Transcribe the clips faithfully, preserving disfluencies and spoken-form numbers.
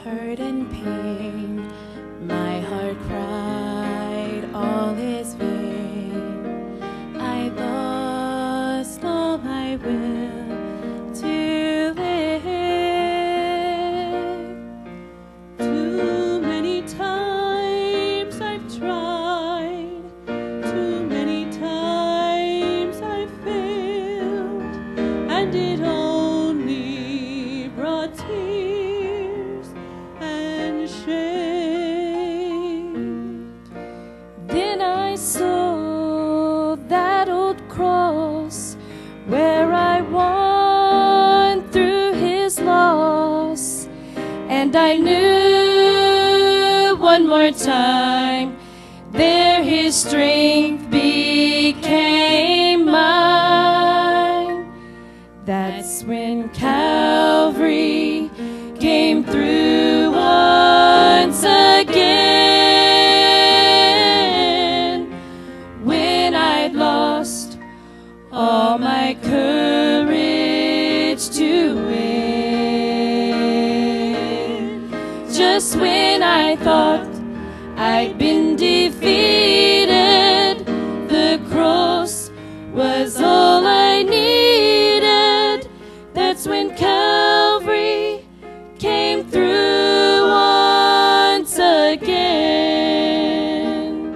hurt and pain, my heart cried, all is vain. I lost all my will to live. Too many times I've tried, too many times I've failed, and it only brought tears and shame. Then I saw that old cross where I won through his loss, and I knew one more time there his strength became mine. That's when Calvary came through once again, when I'd lost all my courage to win. Just when I thought I'd been defeated, the cross was all I needed. That's when Calvary came through once again.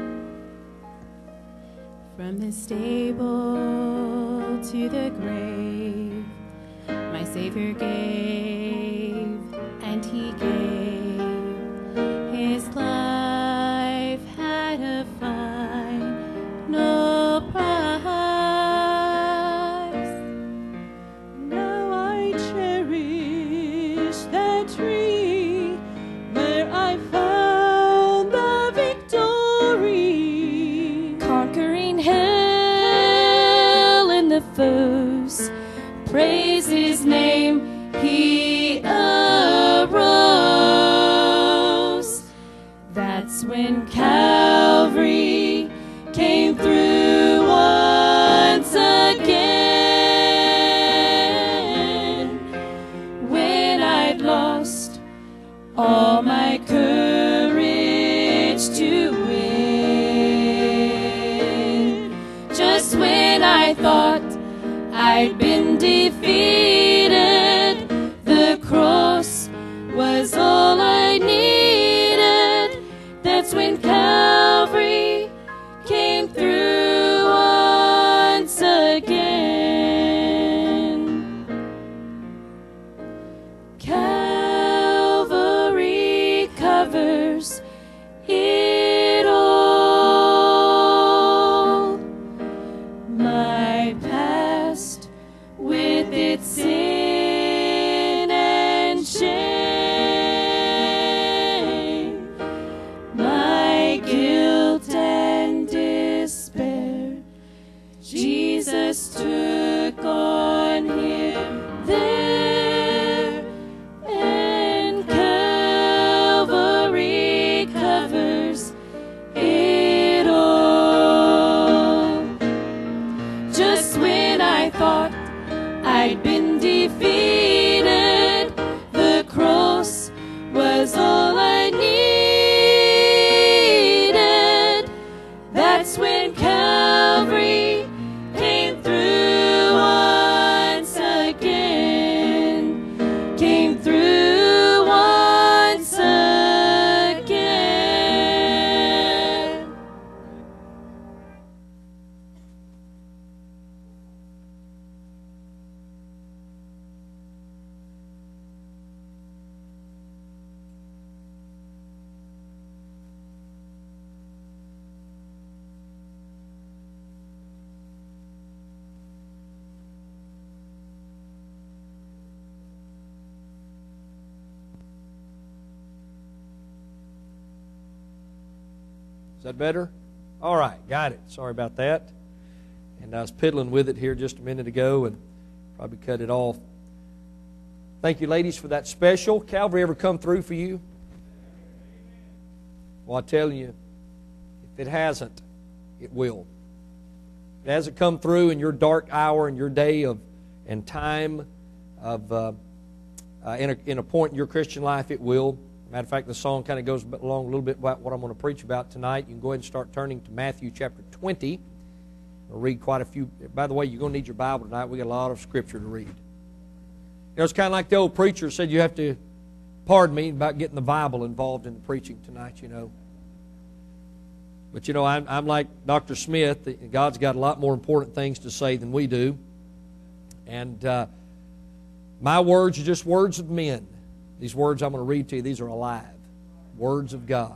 From the stable to the grave, my Savior gave, and he gave his life had a final price. Now I cherish that tree where I found the victory, conquering hell and the foes. Praise his name, he arose. That's when Calvary came through once again, when I'd lost all my courage to win. Just when I thought I'd been defeated, the cross was all I needed. That's when Calvary came through once again. Calvary covers it all. My past with its sin and shame, my guilt and despair, Jesus took on him there, and Calvary covers it all. Just when I thought I'd been defeated, the cross was all I needed. That's when Calvary came through once again, came through once again. Is that better? All right, got it. Sorry about that. And I was piddling with it here just a minute ago and probably cut it off. Thank you, ladies, for that special. Calvary ever come through for you? Well, I tell you, if it hasn't, it will. If it hasn't come through in your dark hour and your day of and time of uh, uh, in, a, in a point in your Christian life, it will. Matter of fact, the song kind of goes along a little bit about what I'm going to preach about tonight. You can go ahead and start turning to Matthew chapter twenty. We'll read quite a few. By the way, you're going to need your Bible tonight. We got a lot of Scripture to read. You know, it's kind of like the old preacher said, you have to, pardon me, about getting the Bible involved in the preaching tonight, you know. But, you know, I'm, I'm like Doctor Smith. God's got a lot more important things to say than we do. And uh, my words are just words of men. These words I'm going to read to you, these are alive. Words of God.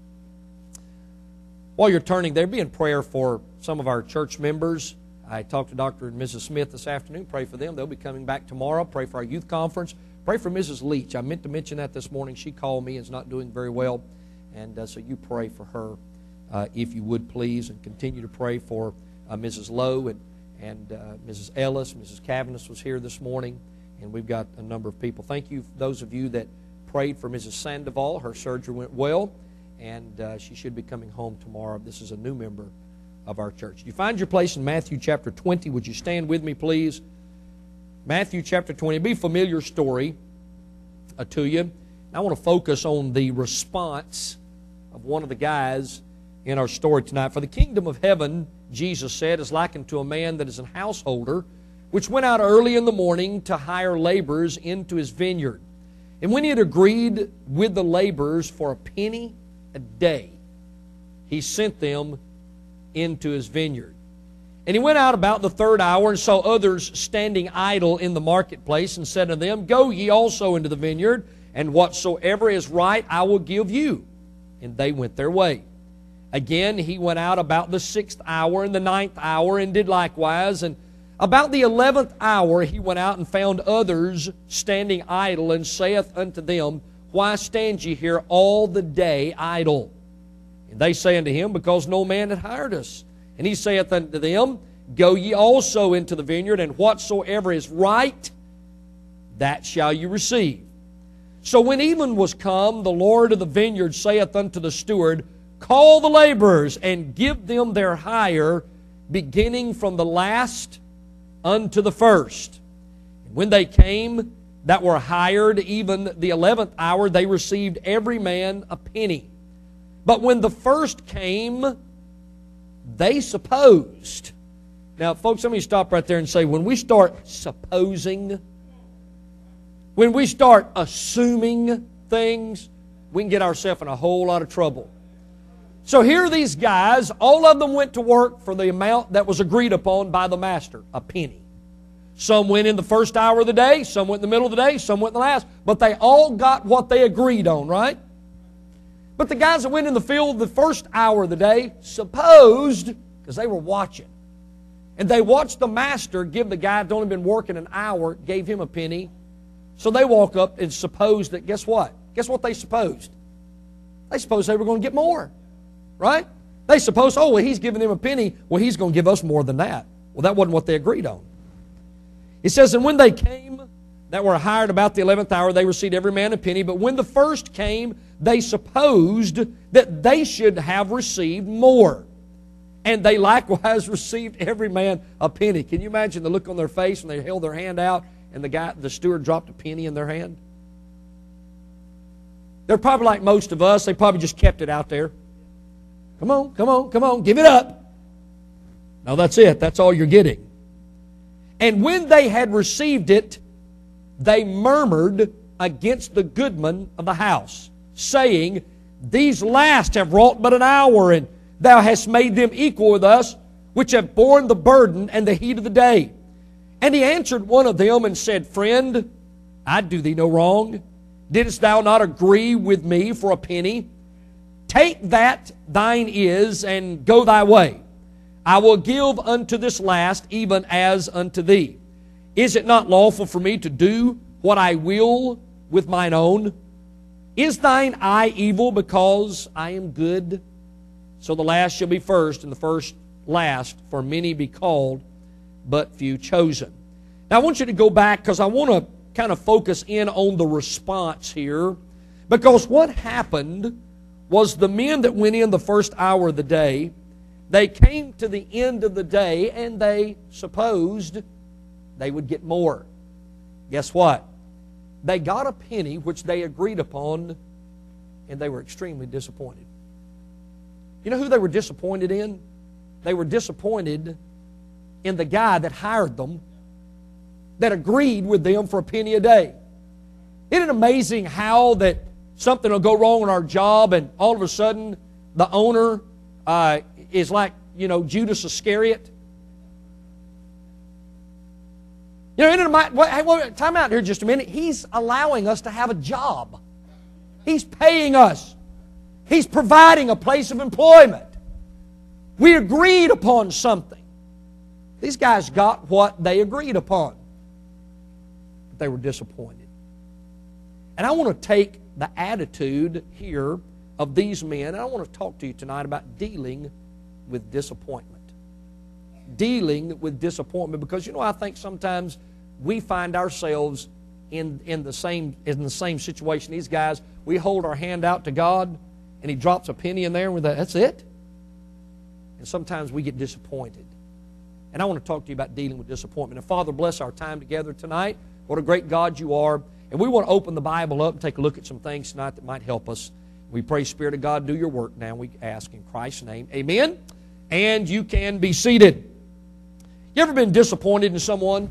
While you're turning there, be in prayer for some of our church members. I talked to Doctor and Missus Smith this afternoon. Pray for them. They'll be coming back tomorrow. Pray for our youth conference. Pray for Missus Leach. I meant to mention that this morning. She called me and is not doing very well. And uh, so you pray for her, uh, if you would, please. And continue to pray for uh, Missus Lowe and, and uh, Missus Ellis. Missus Cavanis was here this morning. And we've got a number of people. Thank you, those of you that prayed for Missus Sandoval. Her surgery went well, and uh, she should be coming home tomorrow. This is a new member of our church. You find your place in Matthew chapter twenty. Would you stand with me, please? Matthew chapter twenty. It'll be a familiar story uh, to you. I want to focus on the response of one of the guys in our story tonight. For the kingdom of heaven, Jesus said, is likened to a man that is an householder, which went out early in the morning to hire laborers into his vineyard. And when he had agreed with the laborers for a penny a day, he sent them into his vineyard. And he went out about the third hour and saw others standing idle in the marketplace, and said to them, Go ye also into the vineyard, and whatsoever is right I will give you. And they went their way. Again he went out about the sixth hour and the ninth hour, and did likewise. And about the eleventh hour he went out and found others standing idle, and saith unto them, Why stand ye here all the day idle? And they say unto him, Because no man had hired us. And he saith unto them, Go ye also into the vineyard, and whatsoever is right, that shall you receive. So when even was come, the Lord of the vineyard saith unto the steward, Call the laborers, and give them their hire, beginning from the last unto the first. And when they came that were hired, even the eleventh hour, they received every man a penny. But when the first came, they supposed. Now, folks, let me stop right there and say, when we start supposing, when we start assuming things, we can get ourselves in a whole lot of trouble. So here are these guys. All of them went to work for the amount that was agreed upon by the master, a penny. Some went in the first hour of the day, some went in the middle of the day, some went in the last. But they all got what they agreed on, right? But the guys that went in the field the first hour of the day supposed, because they were watching, and they watched the master give the guy that only been working an hour, gave him a penny. So they walk up and suppose that, guess what? Guess what they supposed? They supposed they were going to get more, right? They supposed, oh, well, he's giving him a penny. Well, he's going to give us more than that. Well, that wasn't what they agreed on. It says, and when they came that were hired about the eleventh hour, they received every man a penny. But when the first came, they supposed that they should have received more. And they likewise received every man a penny. Can you imagine the look on their face when they held their hand out and the guy, the steward dropped a penny in their hand? They're probably like most of us. They probably just kept it out there. Come on, come on, come on, give it up. No, that's it. That's all you're getting. And when they had received it, they murmured against the goodman of the house, saying, These last have wrought but an hour, and thou hast made them equal with us, which have borne the burden and the heat of the day. And he answered one of them and said, Friend, I do thee no wrong. Didst thou not agree with me for a penny? Take that thine is, and go thy way. I will give unto this last, even as unto thee. Is it not lawful for me to do what I will with mine own? Is thine eye evil because I am good? So the last shall be first, and the first last, for many be called, but few chosen. Now I want you to go back, because I want to kind of focus in on the response here. Because what happened was the men that went in the first hour of the day, they came to the end of the day and they supposed they would get more. Guess what? they got a penny which they agreed upon, and they were extremely disappointed. You know who they were disappointed in? They were disappointed in the guy that hired them, that agreed with them for a penny a day. Isn't it amazing how that something will go wrong in our job, and all of a sudden the owner uh, is like, you know, Judas Iscariot? You know, isn't it, wait, hey, wait, time out here just a minute. He's allowing us to have a job. He's paying us. He's providing a place of employment. We agreed upon something. These guys got what they agreed upon. But they were disappointed. And I want to take the attitude here of these men, and I want to talk to you tonight about dealing with disappointment. Dealing with disappointment, because you know, I think sometimes we find ourselves in, in, the same, in the same situation. These guys, we hold our hand out to God, and He drops a penny in there, and we're like, that's it? And sometimes we get disappointed. And I want to talk to you about dealing with disappointment. And Father, bless our time together tonight. What a great God you are. And we want to open the Bible up and take a look at some things tonight that might help us. We pray, Spirit of God, do your work now. We ask in Christ's name. Amen. And you can be seated. You ever been disappointed in someone?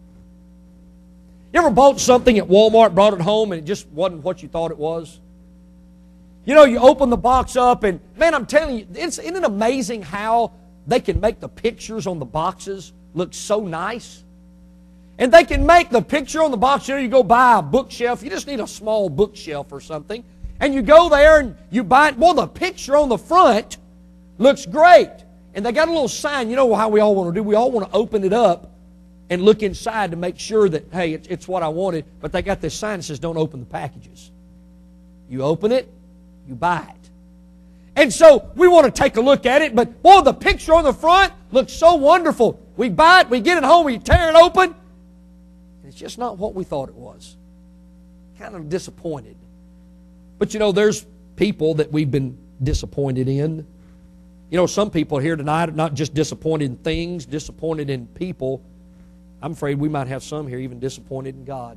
You ever bought something at Walmart, brought it home, and it just wasn't what you thought it was? You know, you open the box up, and man, I'm telling you, it's, isn't it amazing how they can make the pictures on the boxes look so nice? And they can make the picture on the box, you know, you go buy a bookshelf, you just need a small bookshelf or something, and you go there and you buy it. Well, the picture on the front looks great. And they got a little sign. You know how we all want to do? We all want to open it up and look inside to make sure that, hey, it's, it's what I wanted. But they got this sign that says, don't open the packages. You open it, you buy it. And so we want to take a look at it, but boy, the picture on the front looks so wonderful. We buy it, we get it home, we tear it open, and it's just not what we thought it was. Kind of disappointed. But you know, there's people that we've been disappointed in. You know, some people here tonight are not just disappointed in things, disappointed in people. I'm afraid we might have some here even disappointed in God.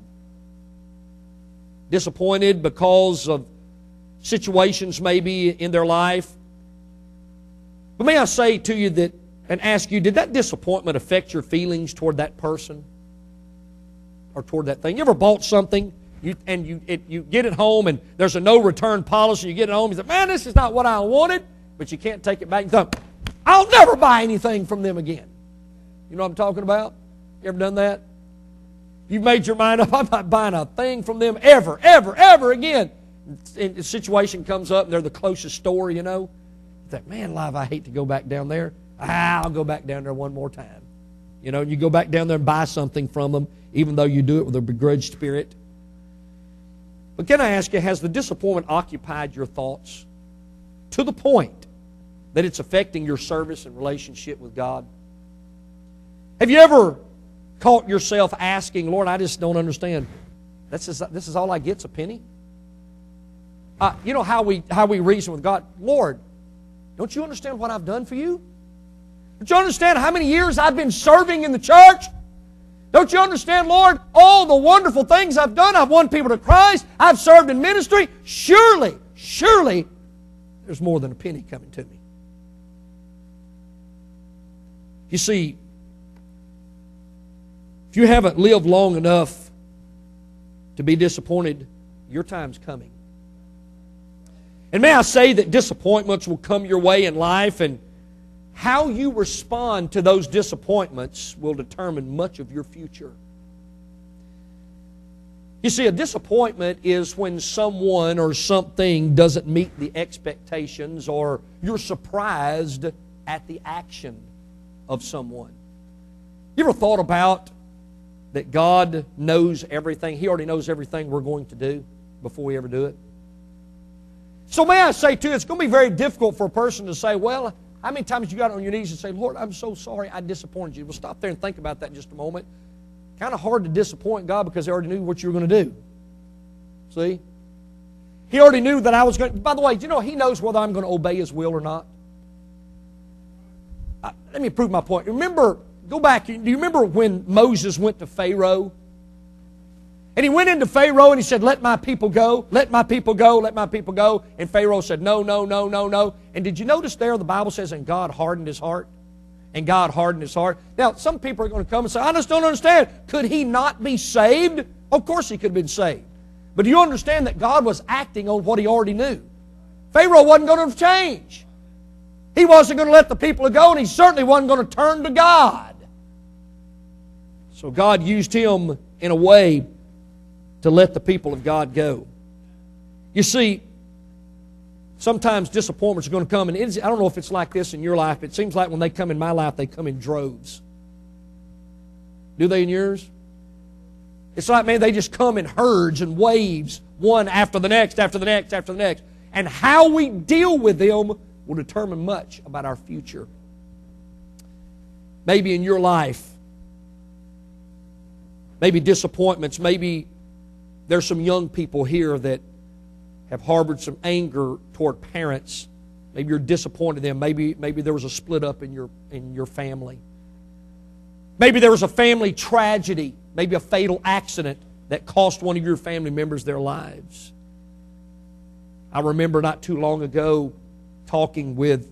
Disappointed because of situations maybe in their life. But may I say to you that, and ask you, did that disappointment affect your feelings toward that person? Or toward that thing? You ever bought something you, and you, it, you get it home and there's a no return policy, you get it home, you say, man, this is not what I wanted. But you can't take it back and think, I'll never buy anything from them again. You know what I'm talking about? You ever done that? You've made your mind up, I'm not buying a thing from them ever, ever, ever again. And the situation comes up and they're the closest store, you know. You think, man, live, I hate to go back down there. Ah, I'll go back down there one more time. You know, you go back down there and buy something from them, even though you do it with a begrudged spirit. But can I ask you, has the disappointment occupied your thoughts to the point that it's affecting your service and relationship with God? Have you ever caught yourself asking, Lord, I just don't understand. This is, this is all I get's a penny? Uh, you know how we, how we reason with God? Lord, don't you understand what I've done for you? Don't you understand how many years I've been serving in the church? Don't you understand, Lord, all the wonderful things I've done? I've won people to Christ. I've served in ministry. Surely, surely, there's more than a penny coming to me. You see, if you haven't lived long enough to be disappointed, your time's coming. And may I say that disappointments will come your way in life, and how you respond to those disappointments will determine much of your future. You see, a disappointment is when someone or something doesn't meet the expectations, or you're surprised at the action of someone. You ever thought about that God knows everything? He already knows everything we're going to do before we ever do it. So may I say too, it's going to be very difficult for a person to say, well, how many times you got on your knees and say, Lord, I'm so sorry I disappointed you. Well, stop there and think about that in just a moment. Kind of hard to disappoint God because He already knew what you were going to do. See? He already knew that I was going to... By the way, do you know He knows whether I'm going to obey His will or not? Uh, let me prove my point. Remember, go back, do you remember when Moses went to Pharaoh? And he went into Pharaoh and he said, let my people go, let my people go, let my people go. And Pharaoh said, no, no, no, no, no. And did you notice there the Bible says, and God hardened his heart? And God hardened his heart. Now, some people are going to come and say, I just don't understand. Could he not be saved? Of course he could have been saved. But do you understand that God was acting on what he already knew? Pharaoh wasn't going to change. He wasn't going to let the people go, and he certainly wasn't going to turn to God. So God used him in a way to let the people of God go. You see, sometimes disappointments are going to come, and it is, I don't know if it's like this in your life, but it seems like when they come in my life, they come in droves. Do they in yours? It's like, man, they just come in herds and waves, one after the next, after the next, after the next. And how we deal with them will determine much about our future. Maybe in your life, maybe disappointments, maybe there's some young people here that have harbored some anger toward parents. Maybe you're disappointed in them. Maybe, maybe there was a split up in your, in your family. Maybe there was a family tragedy, maybe a fatal accident that cost one of your family members their lives. I remember not too long ago talking with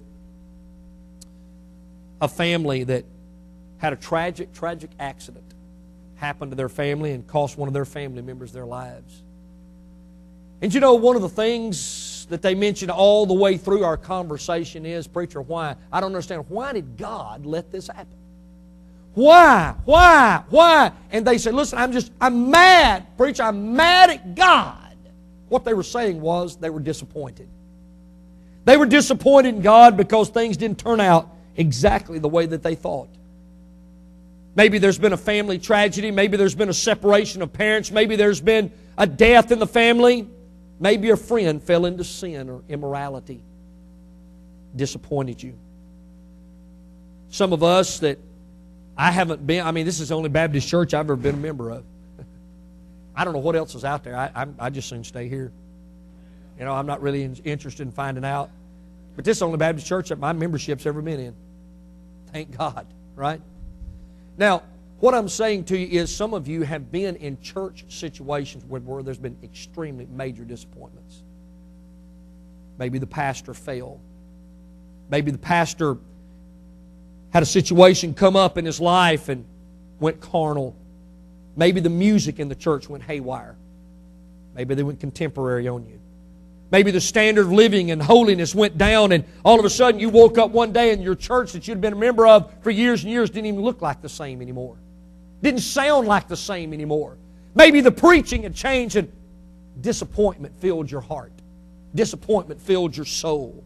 a family that had a tragic, tragic accident happen to their family and cost one of their family members their lives. And you know, one of the things that they mentioned all the way through our conversation is, preacher, why? I don't understand. Why did God let this happen? Why? Why? Why? And they said, listen, I'm just, I'm mad. Preacher, I'm mad at God. What they were saying was they were disappointed. They were disappointed in God because things didn't turn out exactly the way that they thought. Maybe there's been a family tragedy. Maybe there's been a separation of parents. Maybe there's been a death in the family. Maybe a friend fell into sin or immorality. Disappointed you. Some of us that I haven't been, I mean, this is the only Baptist church I've ever been a member of. I don't know what else is out there. I, I, I just soon stay here. You know, I'm not really in, interested in finding out. But this is the only Baptist church that my membership's ever been in. Thank God, right? Now, what I'm saying to you is some of you have been in church situations where, where there's been extremely major disappointments. Maybe the pastor failed. Maybe the pastor had a situation come up in his life and went carnal. Maybe the music in the church went haywire. Maybe they went contemporary on you. Maybe the standard of living and holiness went down, and all of a sudden you woke up one day and your church that you'd been a member of for years and years didn't even look like the same anymore. Didn't sound like the same anymore. Maybe the preaching had changed and disappointment filled your heart. Disappointment filled your soul.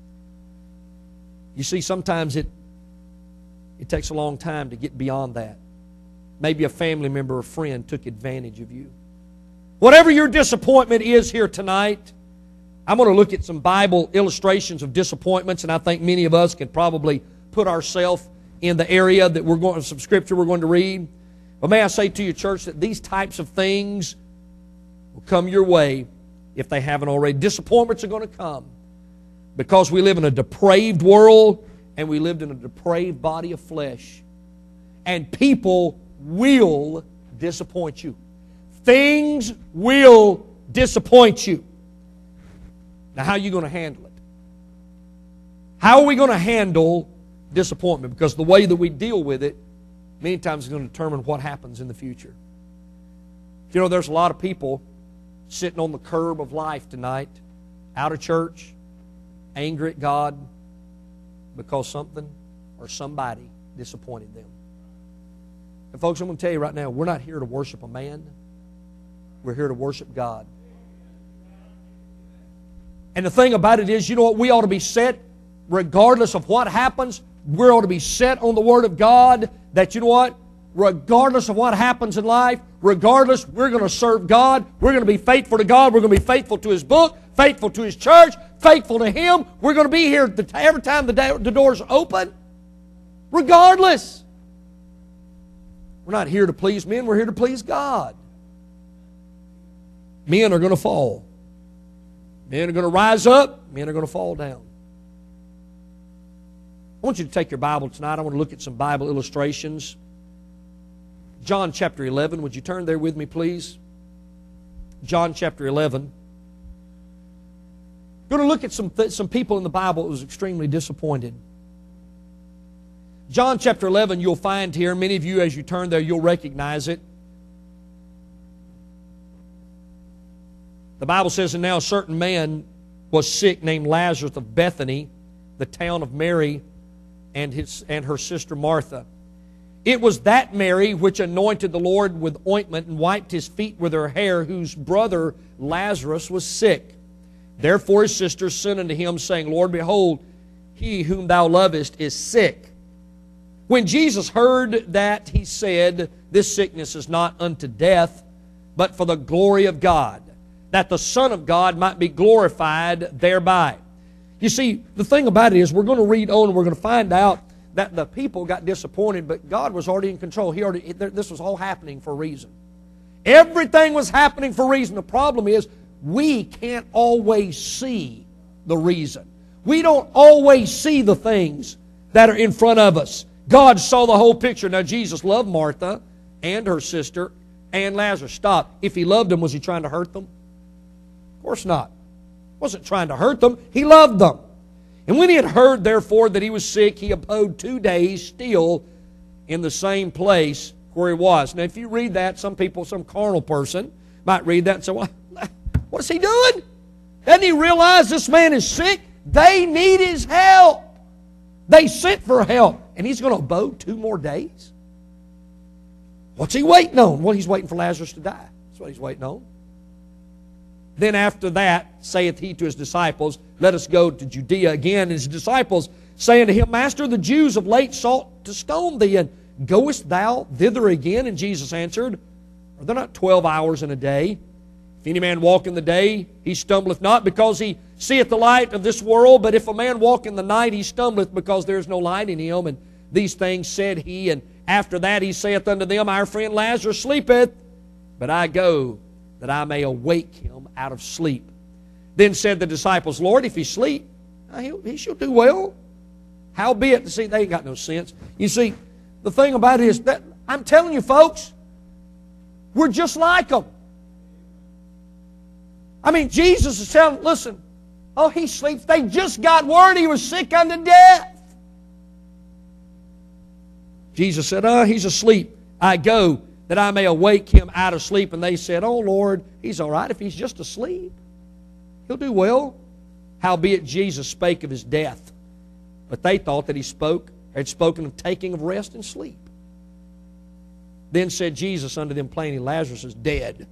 You see, sometimes it, it takes a long time to get beyond that. Maybe a family member or friend took advantage of you. Whatever your disappointment is here tonight, I'm going to look at some Bible illustrations of disappointments, and I think many of us can probably put ourselves in the area that we're going, some scripture we're going to read. But may I say to you, church, that these types of things will come your way if they haven't already. Disappointments are going to come because we live in a depraved world and we lived in a depraved body of flesh. And people will disappoint you. Things will disappoint you. Now, how are you going to handle it? How are we going to handle disappointment? Because the way that we deal with it many times is going to determine what happens in the future. You know, there's a lot of people sitting on the curb of life tonight, out of church, angry at God because something or somebody disappointed them. And folks, I'm going to tell you right now, we're not here to worship a man. We're here to worship God. And the thing about it is, you know what? We ought to be set, regardless of what happens, we ought to be set on the Word of God that, you know what? Regardless of what happens in life, regardless, we're going to serve God. We're going to be faithful to God. We're going to be faithful to His book, faithful to His church, faithful to Him. We're going to be here every time the, the doors open, regardless. We're not here to please men. We're here to please God. Men are going to fall. Men are going to rise up. Men are going to fall down. I want you to take your Bible tonight. I want to look at some Bible illustrations. John chapter eleven. Would you turn there with me, please? John chapter eleven. We're going to look at some, th- some people in the Bible that was extremely disappointed. John chapter eleven, you'll find here, many of you as you turn there, you'll recognize it. The Bible says, and now a certain man was sick named Lazarus of Bethany, the town of Mary and, his, and her sister Martha. It was that Mary which anointed the Lord with ointment and wiped his feet with her hair, whose brother Lazarus was sick. Therefore his sister sent unto him, saying, Lord, behold, he whom thou lovest is sick. When Jesus heard that, he said, This sickness is not unto death, but for the glory of God, that the Son of God might be glorified thereby. You see, the thing about it is, we're going to read on and we're going to find out that the people got disappointed, but God was already in control. He already, this was all happening for a reason. Everything was happening for a reason. The problem is, we can't always see the reason. We don't always see the things that are in front of us. God saw the whole picture. Now, Jesus loved Martha and her sister and Lazarus. Stop. If He loved them, was He trying to hurt them? Of course not. He wasn't trying to hurt them. He loved them. And when He had heard, therefore, that he was sick, He abode two days still in the same place where He was. Now, if you read that, some people, some carnal person might read that and say, well, what's He doing? Doesn't He realize this man is sick? They need His help. They sent for help. And He's going to abode two more days? What's He waiting on? Well, He's waiting for Lazarus to die. That's what He's waiting on. Then after that, saith He to His disciples, Let us go to Judea again. And His disciples say unto Him, Master, the Jews of late sought to stone Thee, and goest Thou thither again? And Jesus answered, Are there not twelve hours in a day? If any man walk in the day, he stumbleth not, because he seeth the light of this world. But if a man walk in the night, he stumbleth, because there is no light in him. And these things said He, and after that He saith unto them, Our friend Lazarus sleepeth, but I go that I may awake him out of sleep. Then said the disciples, Lord, if he sleep, he, he shall do well. Howbeit, see, they ain't got no sense. You see, the thing about it is, that I'm telling you, folks, we're just like them. I mean, Jesus is telling, listen, oh, he sleeps. They just got word he was sick unto death. Jesus said, oh, he's asleep. I go that I may awake him out of sleep. And they said, oh, Lord, he's all right if he's just asleep. He'll do well. Howbeit Jesus spake of his death. But they thought that he spoke, had spoken of taking of rest and sleep. Then said Jesus unto them plainly, Lazarus is dead.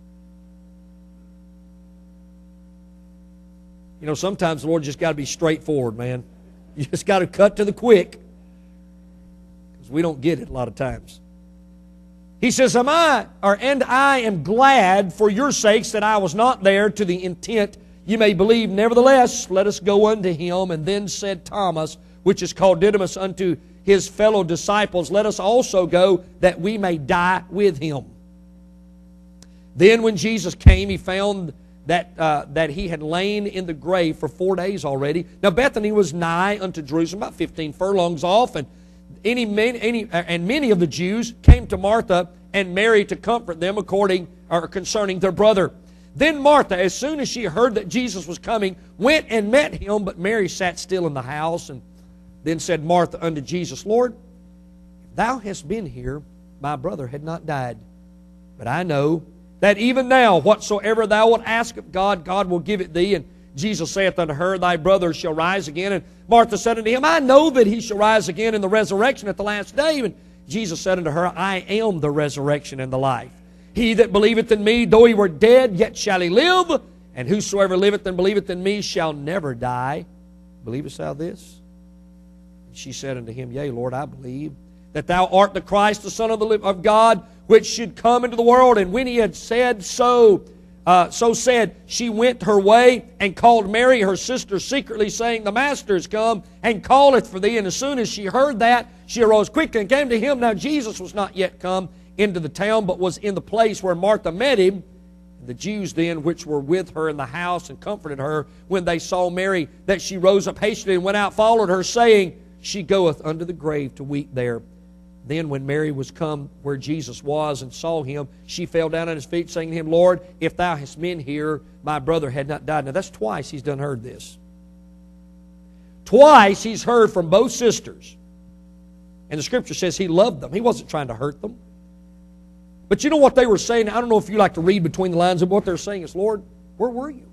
You know, sometimes the Lord just got to be straightforward, man. You just got to cut to the quick. Because we don't get it a lot of times. He says, Am I, or and I am glad for your sakes that I was not there, to the intent you may believe. Nevertheless, let us go unto him. And then said Thomas, which is called Didymus, unto his fellow disciples, Let us also go, that we may die with him. Then when Jesus came, he found that uh, that he had lain in the grave for four days already. Now Bethany was nigh unto Jerusalem, about fifteen furlongs off, and any, any and many of the Jews came to Martha and Mary to comfort them according or concerning their brother. Then Martha, as soon as she heard that Jesus was coming, went and met him, but Mary sat still in the house. And then said Martha unto Jesus, Lord, if thou hadst been here, my brother had not died. But I know that even now, whatsoever thou wilt ask of God, God will give it thee. And Jesus saith unto her, Thy brother shall rise again. And Martha said unto him, I know that he shall rise again in the resurrection at the last day. And Jesus said unto her, I am the resurrection and the life. He that believeth in me, though he were dead, yet shall he live. And whosoever liveth and believeth in me shall never die. Believest thou this? And she said unto him, Yea, Lord, I believe that thou art the Christ, the Son of, the, of God, which should come into the world. And when he had said so, uh, so said, she went her way and called Mary, her sister, secretly, saying, The Master is come and calleth for thee. And as soon as she heard that, she arose quickly and came to him. Now Jesus was not yet come into the town, but was in the place where Martha met him. And the Jews then, which were with her in the house, and comforted her, when they saw Mary, that she rose up hastily and went out, followed her, saying, She goeth unto the grave to weep there. Then when Mary was come where Jesus was and saw him, she fell down at his feet, saying to him, Lord, if thou hast been here, my brother had not died. Now that's twice he's done heard this. Twice he's heard from both sisters. And the Scripture says he loved them. He wasn't trying to hurt them. But you know what they were saying? I don't know if you like to read between the lines of what they're saying is, Lord, where were you?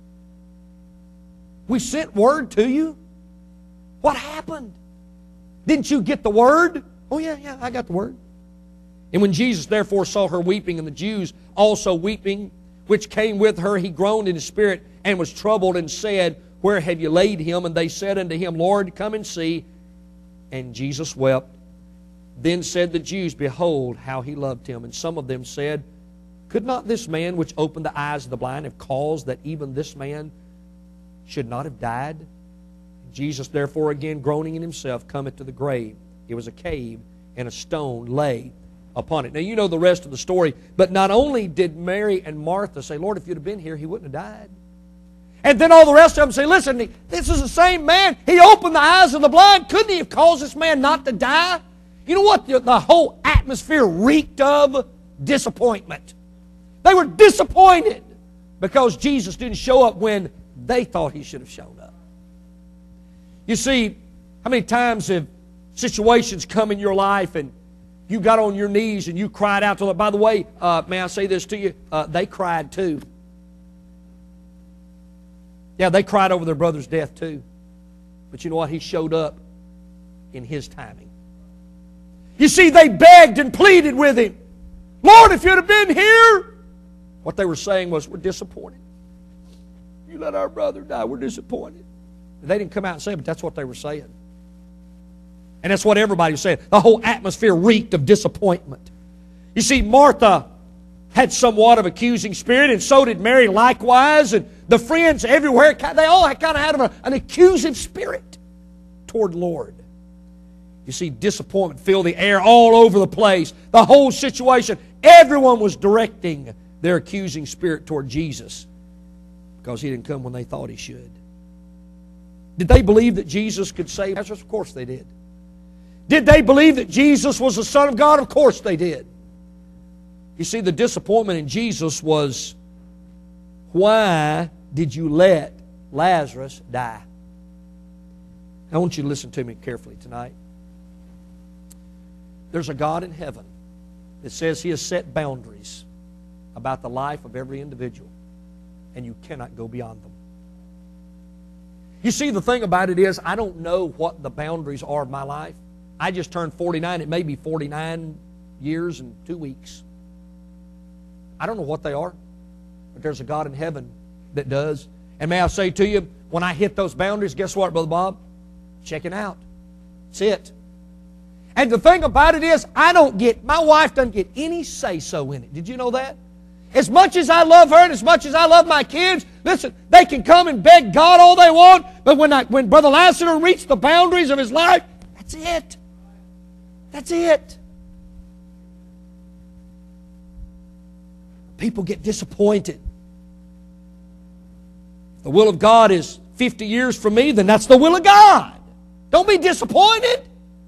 We sent word to you. What happened? Didn't you get the word? Oh, yeah, yeah, I got the word. And when Jesus therefore saw her weeping, and the Jews also weeping, which came with her, he groaned in his spirit, and was troubled, and said, Where have you laid him? And they said unto him, Lord, come and see. And Jesus wept. Then said the Jews, Behold, how he loved him. And some of them said, Could not this man which opened the eyes of the blind have caused that even this man should not have died? Jesus therefore again groaning in himself cometh to the grave. It was a cave, and a stone lay upon it. Now you know the rest of the story, but not only did Mary and Martha say, Lord, if you'd have been here, he wouldn't have died. And then all the rest of them say, listen, this is the same man. He opened the eyes of the blind. Couldn't he have caused this man not to die? You know what the, the whole atmosphere reeked of? Disappointment. They were disappointed because Jesus didn't show up when they thought he should have shown up. You see, how many times have situations come in your life and you got on your knees and you cried out to them? By the way, uh, may I say this to you? Uh, they cried too. Yeah, they cried over their brother's death too. But you know what? He showed up in His timing. You see, they begged and pleaded with Him. Lord, if you'd have been here. What they were saying was, we're disappointed. You let our brother die. We're disappointed. They didn't come out and say it, but that's what they were saying. And that's what everybody was saying. The whole atmosphere reeked of disappointment. You see, Martha had somewhat of accusing spirit, and so did Mary likewise. And the friends everywhere, they all kind of had an, an accusive spirit toward the Lord. You see, disappointment filled the air all over the place. The whole situation, everyone was directing their accusing spirit toward Jesus because He didn't come when they thought He should. Did they believe that Jesus could save Lazarus? Of course they did. Did they believe that Jesus was the Son of God? Of course they did. You see, the disappointment in Jesus was, why did you let Lazarus die? I want you to listen to me carefully tonight. There's a God in heaven that says He has set boundaries about the life of every individual, and you cannot go beyond them. You see, the thing about it is, I don't know what the boundaries are of my life. I just turned forty-nine. It may be forty-nine years and two weeks. I don't know what they are, but there's a God in heaven that does. And may I say to you, when I hit those boundaries, guess what, Brother Bob? Checking out. That's it. And the thing about it is, I don't get, my wife doesn't get any say-so in it. Did you know that? As much as I love her and as much as I love my kids, listen, they can come and beg God all they want, but when, I, when Brother Lassiter reached the boundaries of his life, that's it. That's it. People get disappointed. If the will of God is fifty years from me, then that's the will of God. Don't be disappointed.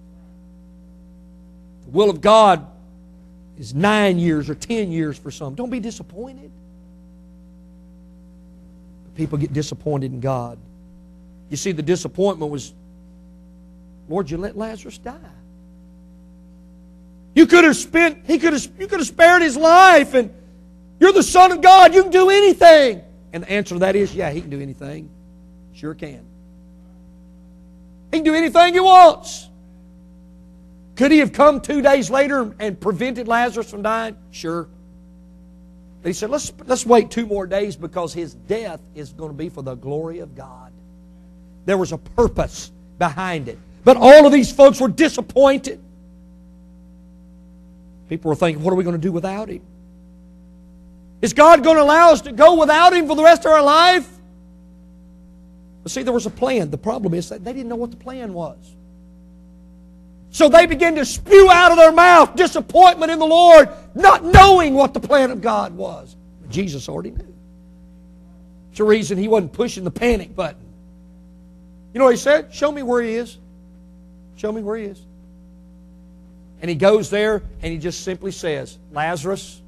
The will of God is nine years or ten years for some. Don't be disappointed. People get disappointed in God. You see, the disappointment was, Lord, you let Lazarus die. You could have spent, he could have, you could have spared his life, and you're the Son of God. You can do anything. And the answer to that is, yeah, He can do anything. Sure can. He can do anything He wants. Could He have come two days later and prevented Lazarus from dying? Sure. But He said, let's, let's wait two more days because his death is going to be for the glory of God. There was a purpose behind it. But all of these folks were disappointed. People were thinking, what are we going to do without Him? Is God going to allow us to go without Him for the rest of our life? But see, there was a plan. The problem is that they didn't know what the plan was. So they began to spew out of their mouth disappointment in the Lord, not knowing what the plan of God was. But Jesus already knew. It's the reason He wasn't pushing the panic button. You know what He said? Show me where He is. Show me where He is. And he goes there and he just simply says, Lazarus,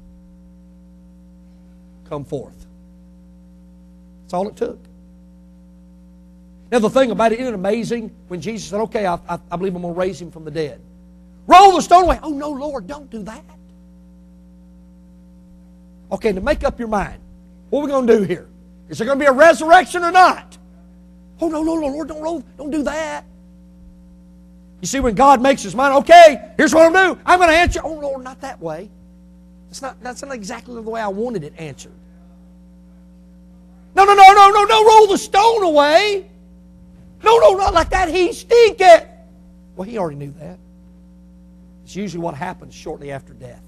come forth. That's all it took. Now the thing about it, isn't it amazing when Jesus said, okay, I, I, I believe I'm going to raise him from the dead. Roll the stone away. Oh no, Lord, don't do that. Okay, to make up your mind, what are we going to do here? Is there going to be a resurrection or not? Oh no, no, no, Lord, don't roll, don't do that. You see, when God makes His mind, okay, here's what I'm going to do. I'm going to answer. Oh Lord, not that way. That's not, that's not exactly the way I wanted it answered. No, no, no, no, no, no, roll the stone away. No, no, not like that. He stinketh. Well, he already knew that. It's usually what happens shortly after death.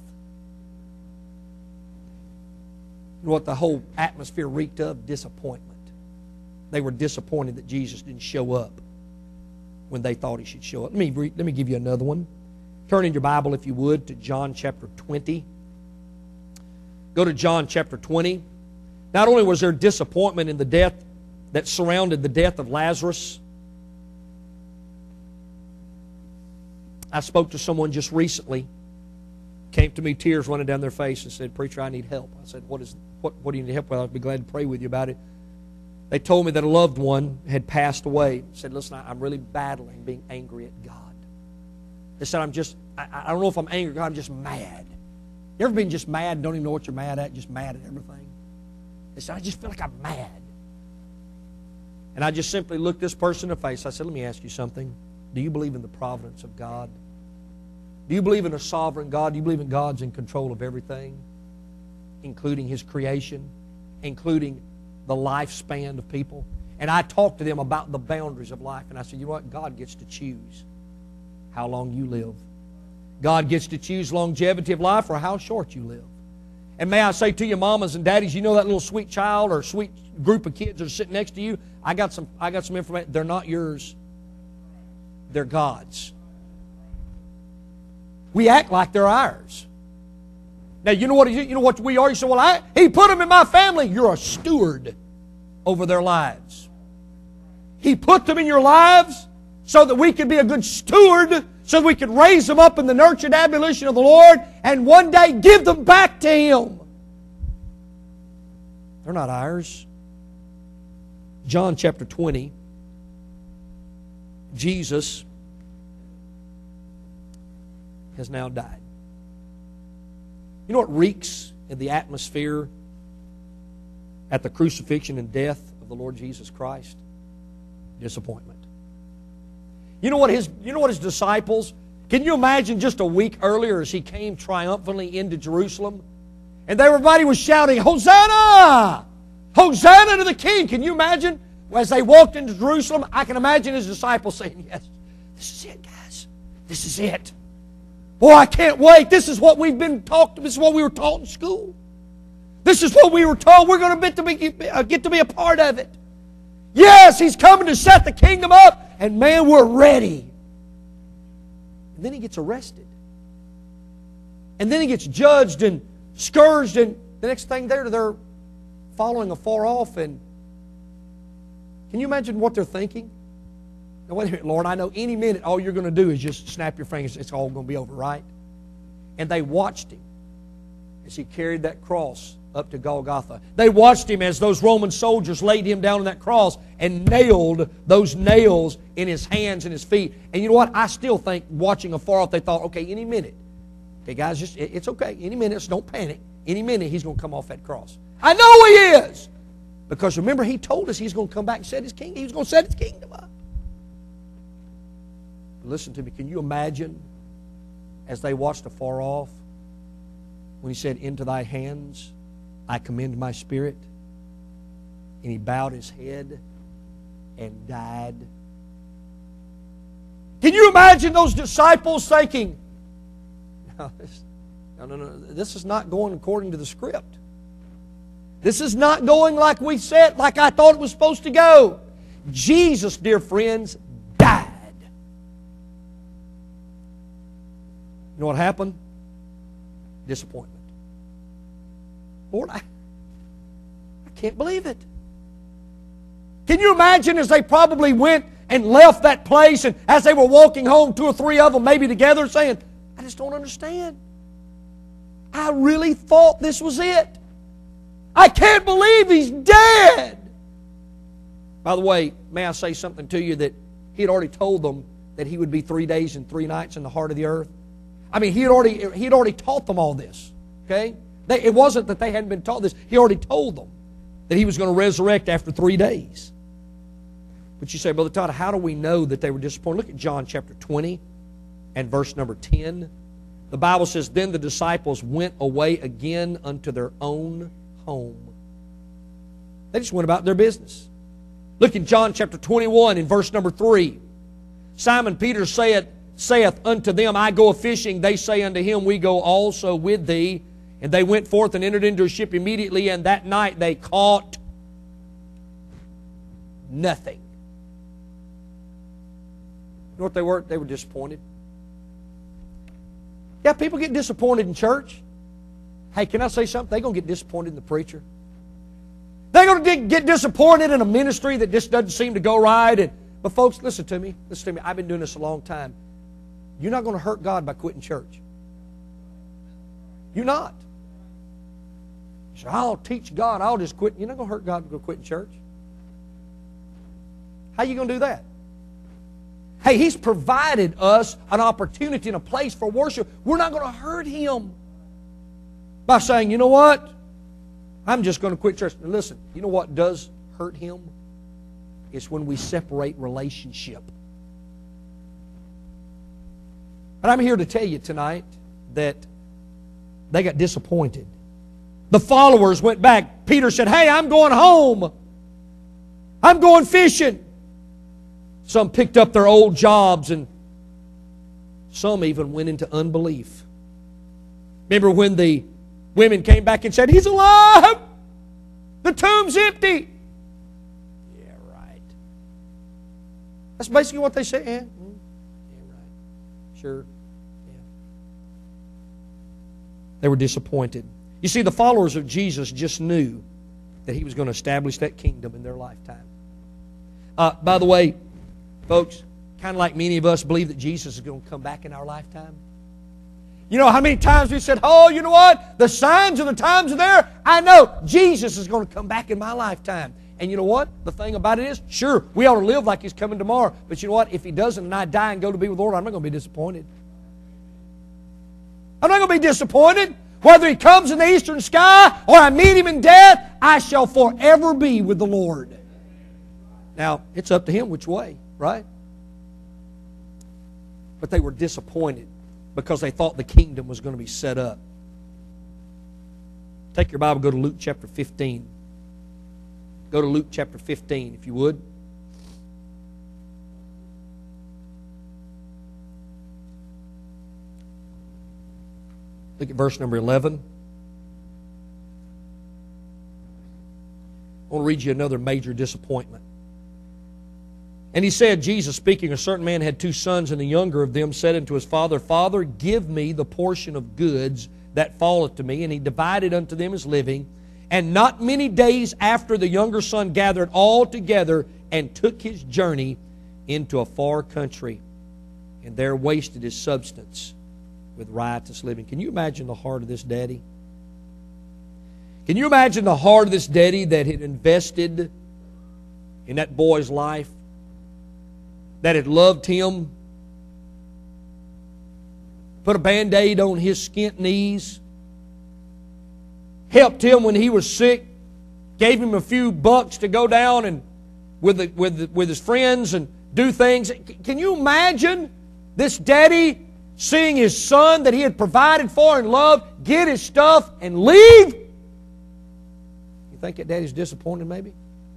You know what the whole atmosphere reeked of? Disappointment. They were disappointed that Jesus didn't show up when they thought He should show up. Let me, read, let me give you another one. Turn in your Bible, if you would, to John chapter twenty. Go to John chapter twenty. Not only was there disappointment in the death that surrounded the death of Lazarus, I spoke to someone just recently, came to me, tears running down their face, and said, Preacher, I need help. I said, what, is, what, what do you need help with? I'd be glad to pray with you about it. They told me that a loved one had passed away. They said, listen, I'm really battling being angry at God. They said, I'm just, I, I don't know if I'm angry at God, I'm just mad. You ever been just mad and don't even know what you're mad at, just mad at everything? They said, I just feel like I'm mad. And I just simply looked this person in the face. I said, let me ask you something. Do you believe in the providence of God? Do you believe in a sovereign God? Do you believe in God's in control of everything, including His creation, including the lifespan of people? And I talked to them about the boundaries of life. And I said, you know what? God gets to choose how long you live. God gets to choose longevity of life or how short you live. And may I say to you, mamas and daddies, you know that little sweet child or sweet group of kids that are sitting next to you? I got some, I got some information. They're not yours. They're God's. We act like they're ours. Now, you know what, you know what we are? You say, well, I, He put them in my family. You're a steward over their lives. He put them in your lives so that we could be a good steward, so that we could raise them up in the nurtured admonition of the Lord and one day give them back to Him. They're not ours. John chapter twenty, Jesus has now died. You know what reeks in the atmosphere at the crucifixion and death of the Lord Jesus Christ? Disappointment. You know what his, you know what his disciples, can you imagine just a week earlier as He came triumphantly into Jerusalem? And everybody was shouting, Hosanna! Hosanna to the King! Can you imagine? As they walked into Jerusalem, I can imagine His disciples saying, yes, this is it, guys. This is it. Boy, I can't wait. This is what we've been taught. This is what we were taught in school. This is what we were told. We're going to get to be, get to be a part of it. Yes, He's coming to set the kingdom up. And man, we're ready. And then He gets arrested. And then He gets judged and scourged. And the next thing they're, they're following afar off. And can you imagine what they're thinking? Now, wait a minute, Lord, I know any minute all you're going to do is just snap your fingers. It's all going to be over, right? And they watched Him as He carried that cross up to Golgotha. They watched Him as those Roman soldiers laid Him down on that cross and nailed those nails in His hands and His feet. And you know what? I still think, watching afar off, they thought, okay, any minute. Okay, guys, just it's okay. Any minute, so don't panic. Any minute, He's going to come off that cross. I know He is! Because remember, He told us He's going to come back and set His kingdom. He was going to set His kingdom up. Listen to me. Can you imagine as they watched afar off when He said, into Thy hands I commend my spirit? And He bowed His head and died. Can you imagine those disciples thinking, no, this, no, no, no, this is not going according to the script. This is not going like we said, like I thought it was supposed to go. Jesus, dear friends, died. You know what happened? Disappointment. Lord, I, I can't believe it. Can you imagine as they probably went and left that place, and as they were walking home, two or three of them maybe together, saying, I I just don't understand. I really thought this was it. I can't believe he's dead. By the way, may I say something to you that he had already told them that he would be three days and three nights in the heart of the earth? I mean, he had already, he had already taught them all this. Okay? They, it wasn't that they hadn't been taught this. He already told them that he was going to resurrect after three days. But you say, Brother Todd, how do we know that they were disappointed? Look at John chapter twenty and verse number ten. The Bible says, Then the disciples went away again unto their own home. They just went about their business. Look in John chapter twenty-one in verse number three. Simon Peter saith, saith unto them, I go a-fishing. They say unto him, We go also with thee. And they went forth and entered into a ship immediately, and that night they caught nothing. You know what they were? They were disappointed. Yeah, people get disappointed in church. Hey, can I say something? They're going to get disappointed in the preacher. They're going to get disappointed in a ministry that just doesn't seem to go right. And, but folks, listen to me. Listen to me. I've been doing this a long time. You're not going to hurt God by quitting church. You're not. You say, I'll teach God. I'll just quit. You're not going to hurt God by quitting church. How are you going to do that? Hey, He's provided us an opportunity and a place for worship. We're not going to hurt Him by saying, you know what? I'm just going to quit church. Now listen, you know what does hurt Him? It's when we separate relationship. And I'm here to tell you tonight that they got disappointed. The followers went back. Peter said, hey, I'm going home. I'm going fishing. Some picked up their old jobs, and some even went into unbelief. Remember when the women came back and said, He's alive! The tomb's empty! Yeah, right. That's basically what they said. Yeah, mm, yeah right. Sure. Yeah. They were disappointed. You see, the followers of Jesus just knew that He was going to establish that kingdom in their lifetime. Uh, by the way, folks, kind of like many of us believe that Jesus is going to come back in our lifetime. You know how many times we said, oh, you know what? The signs of the times are there. I know Jesus is going to come back in my lifetime. And you know what? The thing about it is, sure, we ought to live like He's coming tomorrow. But you know what? If He doesn't and I die and go to be with the Lord, I'm not going to be disappointed. I'm not going to be disappointed. Whether He comes in the eastern sky or I meet Him in death, I shall forever be with the Lord. Now, it's up to Him which way, right? But they were disappointed because they thought the kingdom was going to be set up. Take your Bible, go to Luke chapter fifteen. Go to Luke chapter fifteen, if you would. Look at verse number eleven. I want to read you another major disappointment. And he said, Jesus speaking, a certain man had two sons, and the younger of them said unto his father, Father, give me the portion of goods that falleth to me. And he divided unto them his living. And not many days after, the younger son gathered all together and took his journey into a far country, and there wasted his substance with riotous living. Can you imagine the heart of this daddy? Can you imagine the heart of this daddy that had invested in that boy's life? That had loved him, put a Band-Aid on his skint knees, helped him when he was sick, gave him a few bucks to go down and with the, with the, with his friends and do things. Can you imagine this daddy seeing his son that he had provided for and loved get his stuff and leave? You think that daddy's disappointed maybe?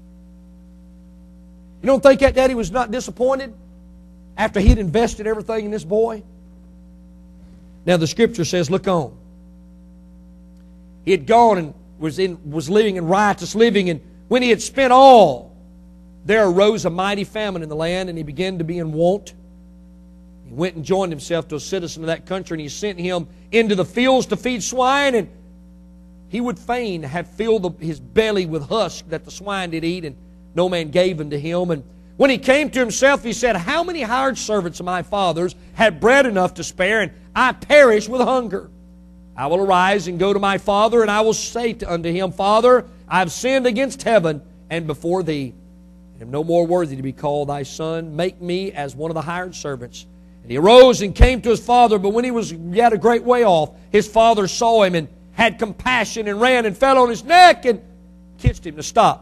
You don't think that daddy was not disappointed after he'd invested everything in this boy? Now the Scripture says, look on. He had gone and was, in, was living in riotous living, and when he had spent all, there arose a mighty famine in the land, and he began to be in want. He went and joined himself to a citizen of that country, and he sent him into the fields to feed swine, and he would fain have filled the, his belly with husk that the swine did eat, and no man gave unto him. And When he came to himself, he said, how many hired servants of my father's had bread enough to spare, and I perish with hunger? I will arise and go to my father, and I will say unto him, Father, I have sinned against heaven and before thee, and am no more worthy to be called thy son. Make me as one of the hired servants. And he arose and came to his father, but when he was yet a great way off, his father saw him and had compassion and ran and fell on his neck and kissed him. To stop.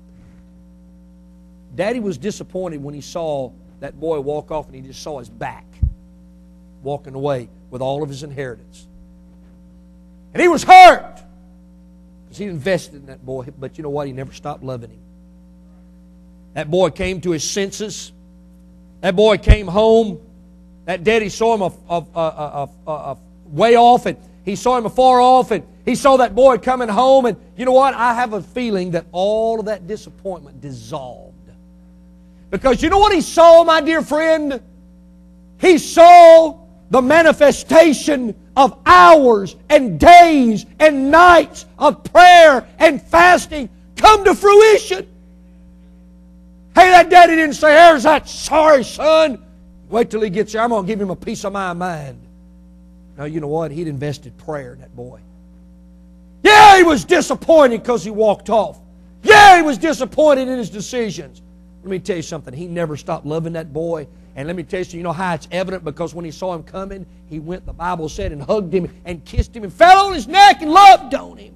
Daddy was disappointed when he saw that boy walk off and he just saw his back walking away with all of his inheritance. And he was hurt because he invested in that boy. But you know what? He never stopped loving him. That boy came to his senses. That boy came home. That daddy saw him a, a, a, a, a way off, and he saw him afar off, and he saw that boy coming home. And you know what? I have a feeling that all of that disappointment dissolved. Because you know what he saw, my dear friend? He saw the manifestation of hours and days and nights of prayer and fasting come to fruition. Hey, that daddy didn't say, there's that sorry son. Wait till he gets here. I'm going to give him a piece of my mind. Now, you know what? He'd invested prayer in that boy. Yeah, he was disappointed because he walked off. Yeah, he was disappointed in his decisions. Let me tell you something. He never stopped loving that boy. And let me tell you, you know how it's evident? Because when he saw him coming, he went, the Bible said, and hugged him and kissed him and fell on his neck and loved on him.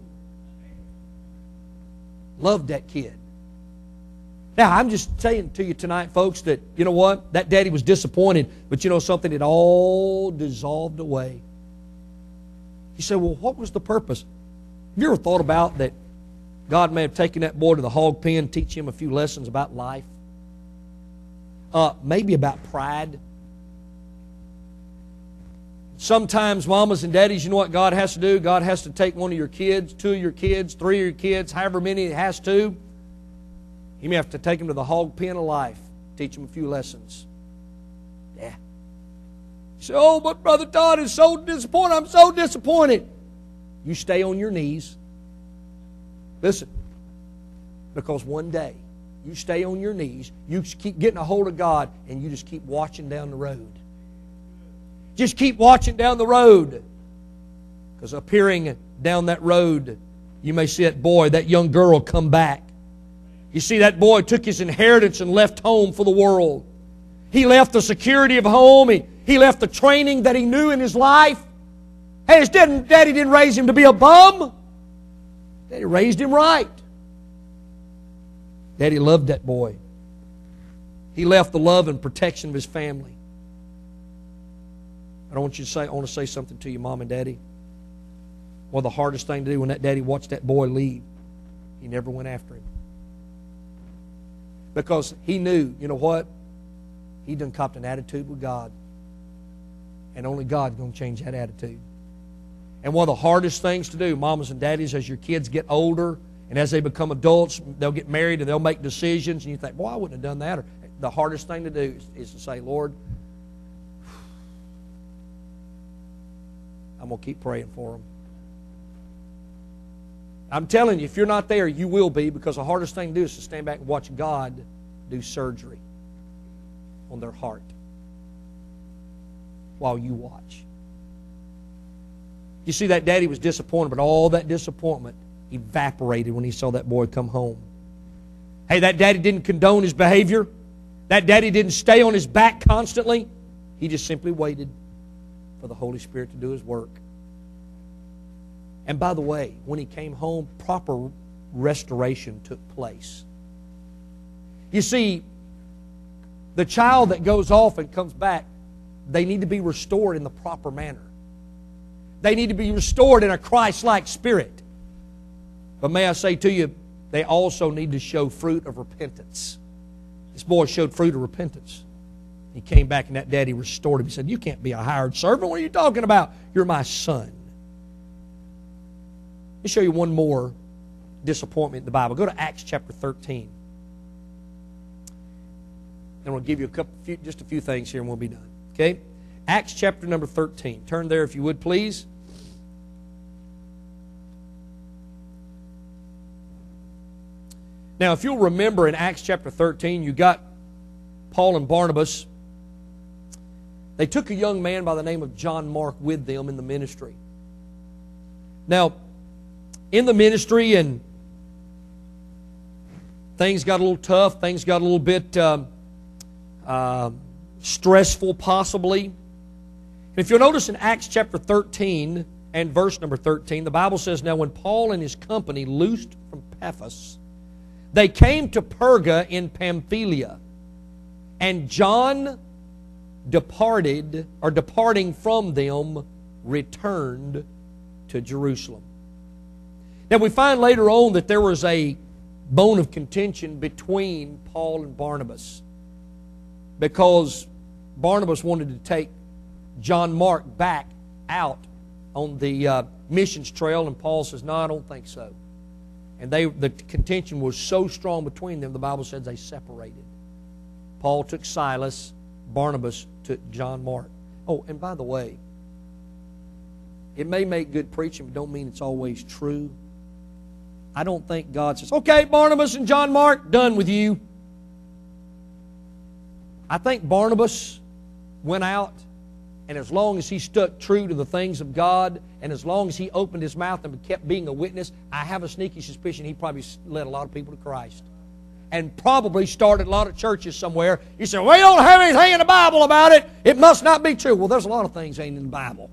Loved that kid. Now, I'm just saying to you tonight, folks, that, you know what? That daddy was disappointed, but you know something? It all dissolved away. You say, well, what was the purpose? Have you ever thought about that God may have taken that boy to the hog pen, teach him a few lessons about life? Uh, maybe about pride. Sometimes, mamas and daddies, you know what God has to do? God has to take one of your kids, two of your kids, three of your kids, however many it has to. He may have to take them to the hog pen of life, teach them a few lessons. Yeah. You say, oh, but Brother Todd is so disappointed. I'm so disappointed. You stay on your knees. Listen, because one day, you stay on your knees, you keep getting a hold of God, and you just keep watching down the road. Just keep watching down the road. Because appearing down that road, you may see that boy, that young girl come back. You see, that boy took his inheritance and left home for the world. He left the security of home. He, he left the training that he knew in his life. Hey, his dad, daddy didn't raise him to be a bum. Daddy raised him right. Daddy loved that boy. He left the love and protection of his family. I don't want you to say, I want to say something to you, Mom and Daddy. One of the hardest things to do when that daddy watched that boy leave, he never went after him. Because he knew, you know what? He done copped an attitude with God. And only God's going to change that attitude. And one of the hardest things to do, mamas and daddies, as your kids get older and as they become adults, they'll get married and they'll make decisions, and you think, boy, I wouldn't have done that. Or the hardest thing to do is, is to say, Lord, I'm going to keep praying for them. I'm telling you, if you're not there, you will be, because the hardest thing to do is to stand back and watch God do surgery on their heart while you watch. You see, that daddy was disappointed, but all that disappointment evaporated when he saw that boy come home. Hey, that daddy didn't condone his behavior. That daddy didn't stay on his back constantly. He just simply waited for the Holy Spirit to do His work. And by the way, when he came home, proper restoration took place. You see, the child that goes off and comes back, they need to be restored in the proper manner. They need to be restored in a Christ-like spirit. But may I say to you, they also need to show fruit of repentance. This boy showed fruit of repentance. He came back and that daddy restored him. He said, you can't be a hired servant. What are you talking about? You're my son. Let me show you one more disappointment in the Bible. Go to Acts chapter thirteen. And we'll give you a couple, few, just a few things here and we'll be done. Okay? Acts chapter number thirteen. Turn there if you would, please. Now, if you'll remember in Acts chapter thirteen, you got Paul and Barnabas, they took a young man by the name of John Mark with them in the ministry. Now, in the ministry, and things got a little tough, things got a little bit um, uh, stressful possibly. And if you'll notice in Acts chapter thirteen and verse number thirteen, the Bible says, "Now when Paul and his company loosed from Paphos, they came to Perga in Pamphylia, and John departed, or departing from them, returned to Jerusalem." Now we find later on that there was a bone of contention between Paul and Barnabas, because Barnabas wanted to take John Mark back out on the uh, missions trail, and Paul says, "No, I don't think so." And they, the contention was so strong between them, the Bible says they separated. Paul took Silas, Barnabas took John Mark. Oh, and by the way, it may make good preaching, but don't mean it's always true. I don't think God says, "Okay, Barnabas and John Mark, done with you." I think Barnabas went out, and as long as he stuck true to the things of God, and as long as he opened his mouth and kept being a witness, I have a sneaky suspicion he probably led a lot of people to Christ. And probably started a lot of churches somewhere. You say, "We don't have anything in the Bible about it. It must not be true." Well, there's a lot of things ain't in the Bible.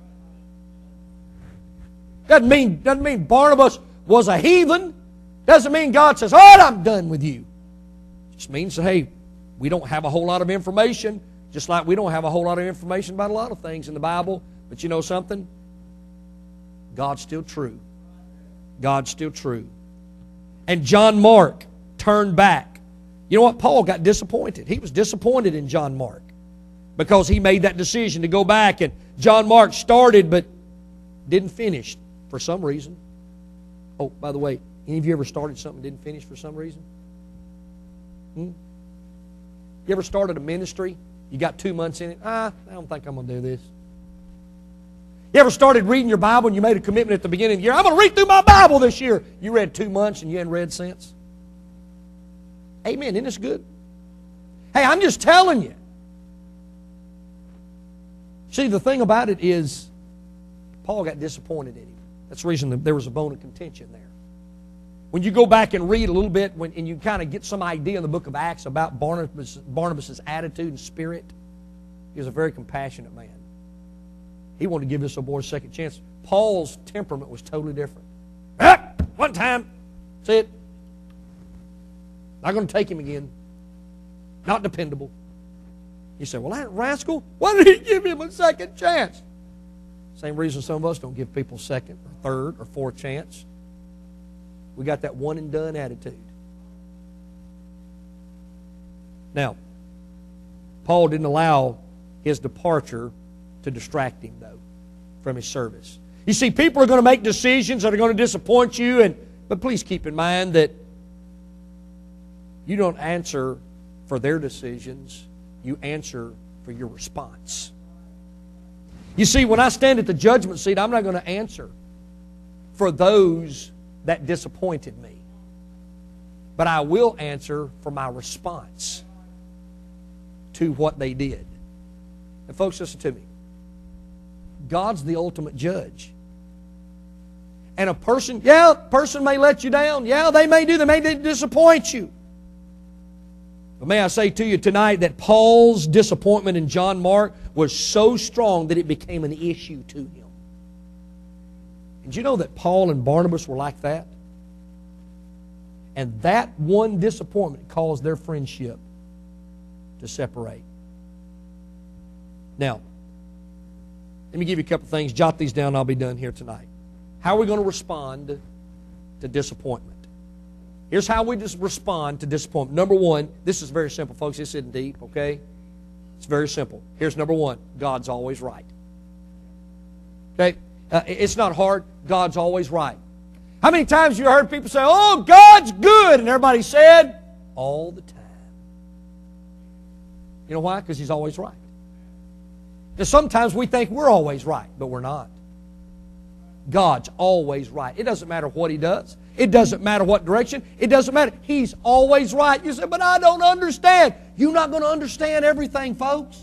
Doesn't mean, doesn't mean Barnabas was a heathen. Doesn't mean God says, "All right, I'm done with you." It just means that, hey, we don't have a whole lot of information, just like we don't have a whole lot of information about a lot of things in the Bible. But you know something? God's still true. God's still true. And John Mark turned back. You know what? Paul got disappointed. He was disappointed in John Mark because he made that decision to go back. And John Mark started but didn't finish for some reason. Oh, by the way, any of you ever started something and didn't finish for some reason? Hmm? You ever started a ministry? You got two months in it. Ah, I don't think I'm going to do this. You ever started reading your Bible and you made a commitment at the beginning of the year? I'm going to read through my Bible this year. You read two months and you hadn't read since? Amen. Isn't this good? Hey, I'm just telling you. See, the thing about it is, Paul got disappointed in him. That's the reason that there was a bone of contention there. When you go back and read a little bit, when, and you kind of get some idea in the book of Acts about Barnabas, Barnabas' attitude and spirit, he was a very compassionate man. He wanted to give this old boy a second chance. Paul's temperament was totally different. Ah, one time, that's it. Not going to take him again. Not dependable. You say, "Well, that rascal, why did he give him a second chance?" Same reason some of us don't give people second or third or fourth chance. We got that one and done attitude. Now, Paul didn't allow his departure to distract him, though, from his service. You see, people are going to make decisions that are going to disappoint you, and but please keep in mind that you don't answer for their decisions. You answer for your response. You see, when I stand at the judgment seat, I'm not going to answer for those that disappointed me. But I will answer for my response to what they did. And folks, listen to me. God's the ultimate judge. And a person, yeah, a person may let you down. Yeah, they may do. They may disappoint you. But may I say to you tonight that Paul's disappointment in John Mark was so strong that it became an issue to him. Did you know that Paul and Barnabas were like that? And that one disappointment caused their friendship to separate. Now, let me give you a couple things. Jot these down. I'll be done here tonight. How are we going to respond to disappointment? Here's how we just respond to disappointment. Number one, this is very simple, folks. This isn't deep, okay? It's very simple. Here's number one. God's always right. Okay? Uh, it's not hard. God's always right. How many times have you heard people say, "Oh, God's good," and everybody said, "All the time." You know why? Because He's always right. Because sometimes we think we're always right, but we're not. God's always right. It doesn't matter what He does. It doesn't matter what direction. It doesn't matter. He's always right. You say, but I don't understand. You're not going to understand everything, folks.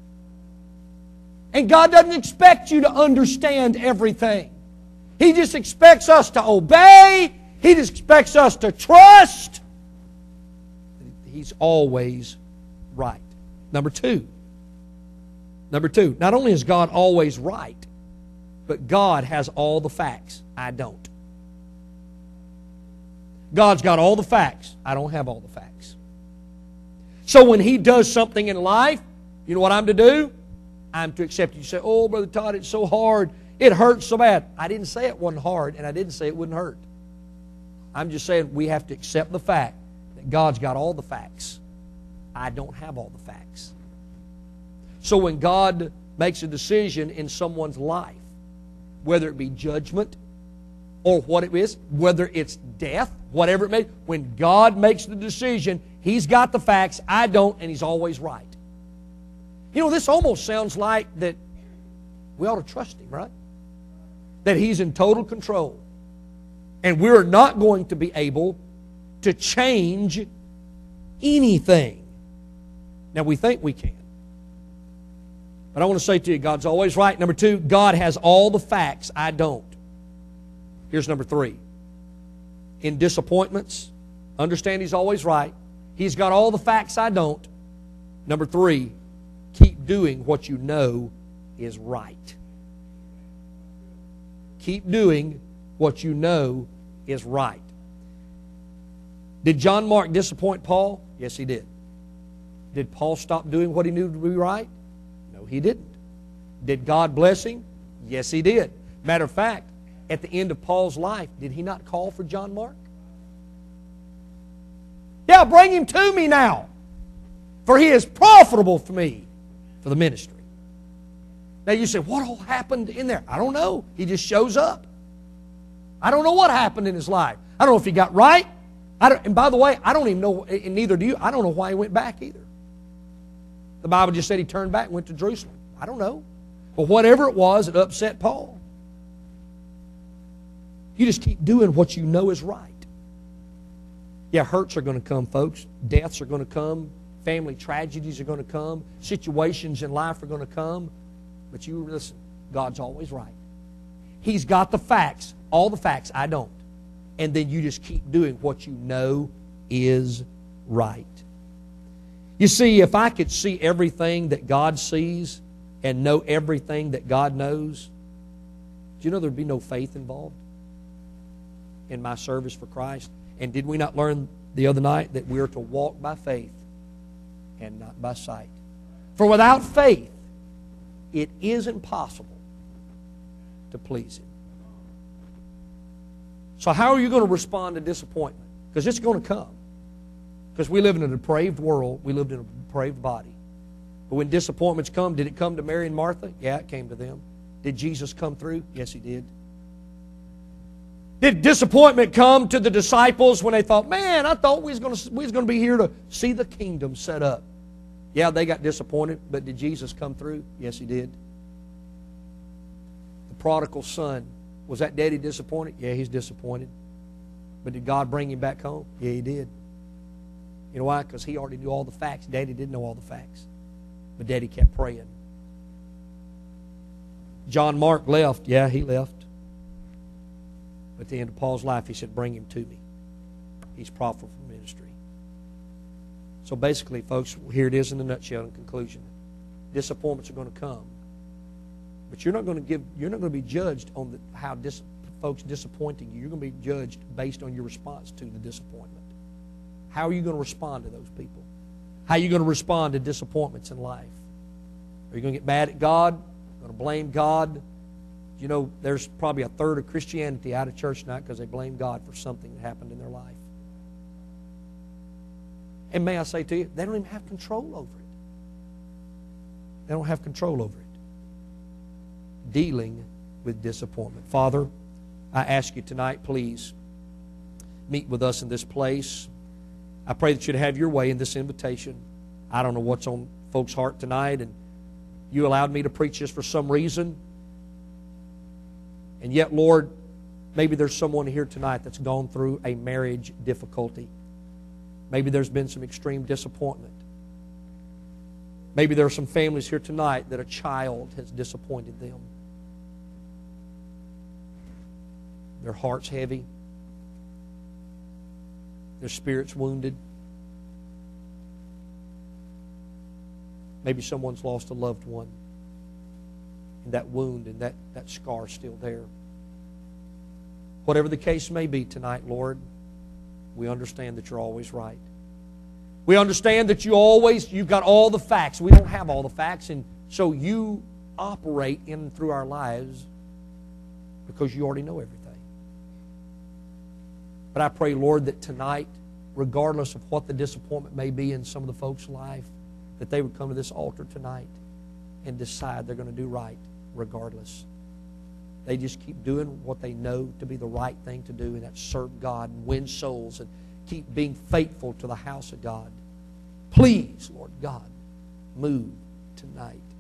And God doesn't expect you to understand everything. He just expects us to obey. He just expects us to trust. He's always right. Number two. Number two, not only is God always right, but God has all the facts. I don't. God's got all the facts. I don't have all the facts. So when He does something in life, you know what I'm to do? I'm to accept it. You say, oh, Brother Todd, it's so hard. It hurts so bad. I didn't say it wasn't hard, and I didn't say it wouldn't hurt. I'm just saying we have to accept the fact that God's got all the facts. I don't have all the facts. So when God makes a decision in someone's life, whether it be judgment or what it is, whether it's death, whatever it may be, when God makes the decision, He's got the facts, I don't, and He's always right. You know, this almost sounds like that we ought to trust Him, right? That He's in total control. And we're not going to be able to change anything. Now, we think we can. But I want to say to you, God's always right. Number two, God has all the facts. I don't. Here's number three. In disappointments, understand He's always right. He's got all the facts. I don't. Number three, keep doing what you know is right. Keep doing what you know is right. Did John Mark disappoint Paul? Yes, he did. Did Paul stop doing what he knew to be right? No, he didn't. Did God bless him? Yes, He did. Matter of fact, at the end of Paul's life, did he not call for John Mark? Yeah, bring him to me now, for he is profitable for me for the ministry. Now you say, what all happened in there? I don't know. He just shows up. I don't know what happened in his life. I don't know if he got right. I don't, and by the way, I don't even know, and neither do you, I don't know why he went back either. The Bible just said he turned back and went to Jerusalem. I don't know. But whatever it was, it upset Paul. You just keep doing what you know is right. Yeah, hurts are going to come, folks. Deaths are going to come. Family tragedies are going to come. Situations in life are going to come. But you listen, God's always right. He's got the facts, all the facts. I don't. And then you just keep doing what you know is right. You see, if I could see everything that God sees and know everything that God knows, do you know there'd be no faith involved in my service for Christ? And did we not learn the other night that we are to walk by faith and not by sight? For without faith, it is impossible to please Him. So how are you going to respond to disappointment? Because it's going to come. Because we live in a depraved world. We lived in a depraved body. But when disappointments come, did it come to Mary and Martha? Yeah, it came to them. Did Jesus come through? Yes, He did. Did disappointment come to the disciples when they thought, man, I thought we was going to, we was going to be here to see the kingdom set up? Yeah, they got disappointed, but did Jesus come through? Yes, He did. The prodigal son, was that daddy disappointed? Yeah, he's disappointed. But did God bring him back home? Yeah, He did. You know why? Because he already knew all the facts. Daddy didn't know all the facts. But Daddy kept praying. John Mark left. Yeah, he left. But at the end of Paul's life, he said, bring him to me. He's profitable for ministry. So basically, folks, here it is in a nutshell in conclusion. Disappointments are going to come. But you're not going to give, you're not going to be judged on the, how dis, folks disappointing you. You're going to be judged based on your response to the disappointment. How are you going to respond to those people? How are you going to respond to disappointments in life? Are you going to get mad at God? Going to blame God? You know, there's probably a third of Christianity out of church tonight because they blame God for something that happened in their life. And may I say to you, they don't even have control over it. They don't have control over it. Dealing with disappointment. Father, I ask you tonight, please, meet with us in this place. I pray that you'd have your way in this invitation. I don't know what's on folks' heart tonight, and you allowed me to preach this for some reason. And yet, Lord, Maybe there's someone here tonight that's gone through a marriage difficulty. Maybe there's been some extreme disappointment. Maybe there are some families here tonight that a child has disappointed them. Their heart's heavy. Their spirit's wounded. Maybe someone's lost a loved one. And that wound and that, that scar is still there. Whatever the case may be tonight, Lord, we understand that you're always right. We understand that you always, you've got all the facts. We don't have all the facts, and so you operate in and through our lives because you already know everything. But I pray, Lord, that tonight, regardless of what the disappointment may be in some of the folks' life, that they would come to this altar tonight and decide they're going to do right regardless. They just keep doing what they know to be the right thing to do, and that's serve God and win souls and keep being faithful to the house of God. Please, Lord God, move tonight.